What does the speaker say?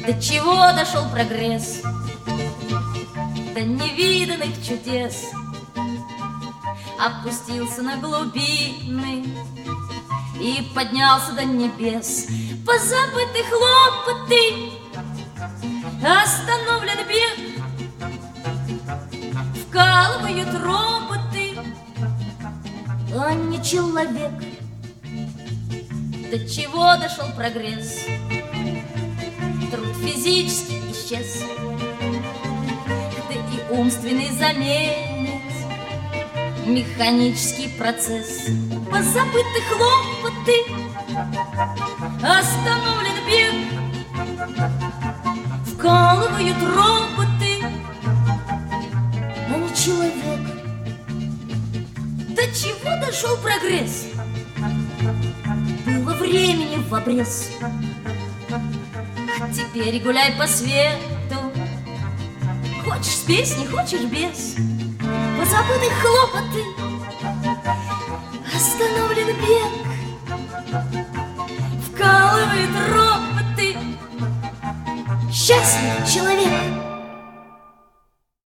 До чего дошел прогресс, до невиданных чудес. Опустился на глубины и поднялся до небес. Позабыты хлопоты, остановлен бег, вкалывают роботы, а не человек. До чего дошел прогресс, труд физически исчез, да и умственный заменит механический процесс. Позабыты хлопоты, остановлен бег, вкалывают роботы, а не человек. До чего дошел прогресс, было времени в обрез. Теперь гуляй по свету, хочешь с песней, хочешь без. Позабыты хлопоты, остановлен бег, вкалывают роботы. Счастлив человек.